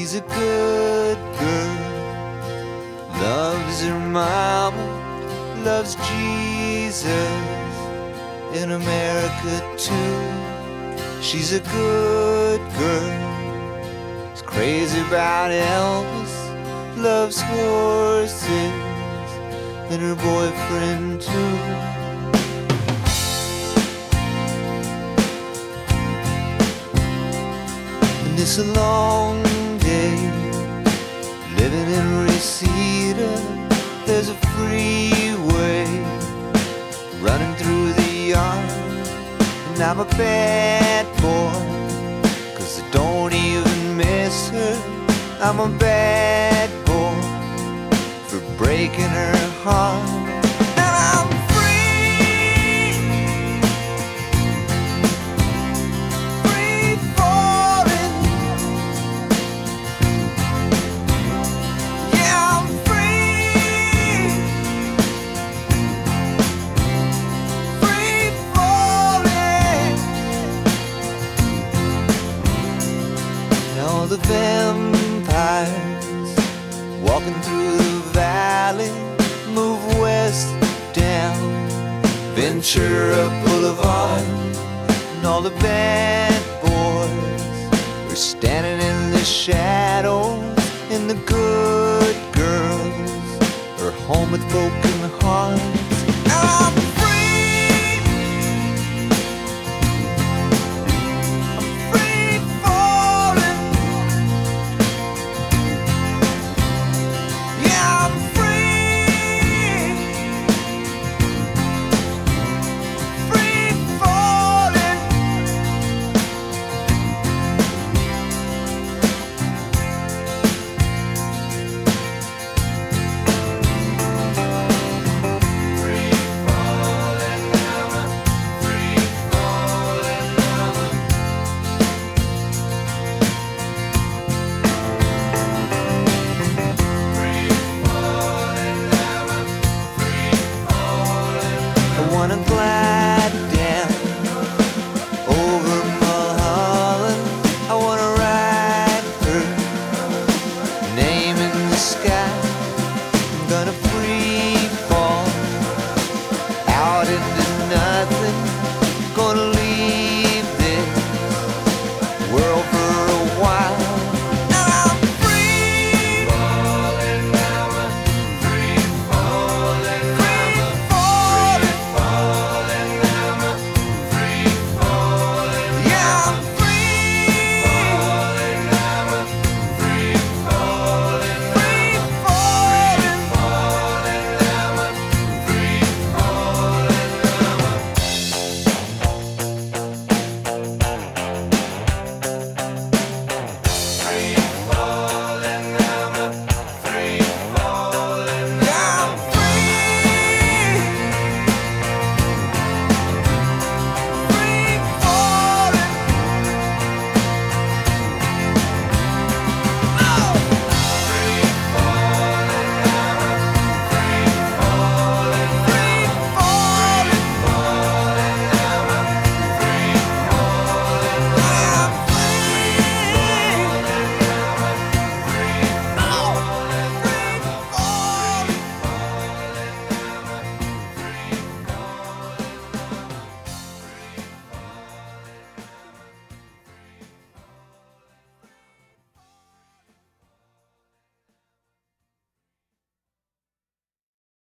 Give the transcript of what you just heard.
She's a good girl, loves her mama, loves Jesus, in America too. She's a good girl, is crazy about Elvis, loves horses, and her boyfriend too. And it's a long day living in Reseda. There's a freeway running through the yard, and I'm a bad boy, 'cause I don't even miss her. I'm a bad boy for breaking her heart. And I'm free, free falling. Yeah, I'm free, free falling. And all the vampires walking through the valley move west down Ventura Boulevard, and all the bad boys are standing in the shadows, and the good girls are home with broken hearts. And I'm free, I'm free falling. Yeah, I'm free, free falling. Free falling now, free falling now. Free falling now, free falling. I wanna glide down over Mulholland. I wanna write her name in the sky. I'm gonna free